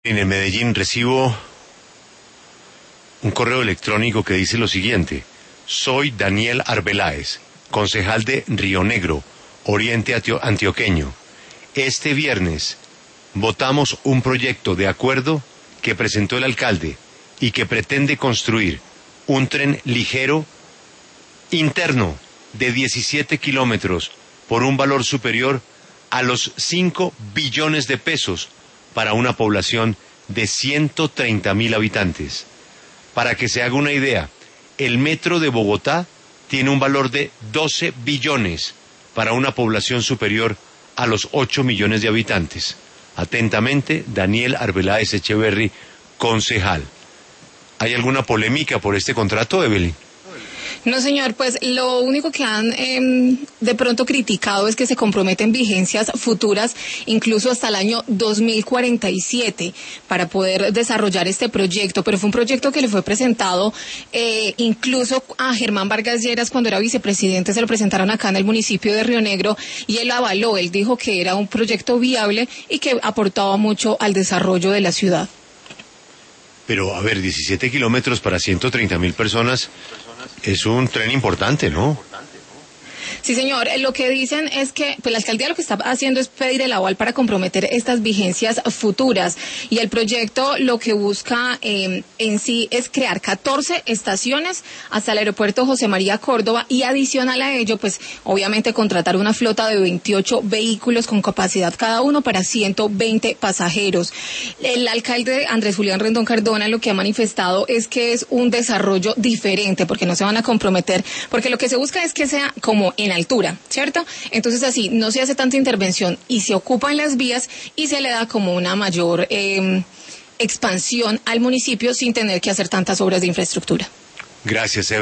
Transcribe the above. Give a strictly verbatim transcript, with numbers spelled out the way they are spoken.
En Medellín recibo un correo electrónico que dice lo siguiente: soy Daniel Arbeláez, concejal de Río Negro, Oriente Antioqueño. Este viernes votamos un proyecto de acuerdo que presentó el alcalde y que pretende construir un tren ligero interno de diecisiete kilómetros por un valor superior a los cinco billones de pesos para una población de ciento treinta mil habitantes. Para que se haga una idea, el metro de Bogotá tiene un valor de doce billones para una población superior a los ocho millones de habitantes. Atentamente, Daniel Arbeláez Echeverry, concejal. ¿Hay alguna polémica por este contrato, Evelyn? No, señor, pues lo único que han eh, de pronto criticado es que se comprometen vigencias futuras, incluso hasta el año dos mil cuarenta y siete, para poder desarrollar este proyecto, pero fue un proyecto que le fue presentado eh, incluso a Germán Vargas Lleras cuando era vicepresidente, se lo presentaron acá en el municipio de Río Negro y él avaló, él dijo que era un proyecto viable y que aportaba mucho al desarrollo de la ciudad. Pero, a ver, diecisiete kilómetros para ciento treinta mil personas es un tren importante, ¿no? Sí, señor. Lo que dicen es que pues la alcaldía lo que está haciendo es pedir el aval para comprometer estas vigencias futuras y el proyecto lo que busca eh, en sí es crear catorce estaciones hasta el aeropuerto José María Córdoba y adicional a ello, pues obviamente contratar una flota de veintiocho vehículos con capacidad cada uno para ciento veinte pasajeros. El alcalde Andrés Julián Rendón Cardona lo que ha manifestado es que es un desarrollo diferente porque no se van a comprometer, porque lo que se busca es que sea como en altura, ¿cierto? Entonces así no se hace tanta intervención y se ocupan las vías y se le da como una mayor eh, expansión al municipio sin tener que hacer tantas obras de infraestructura. Gracias, Eva.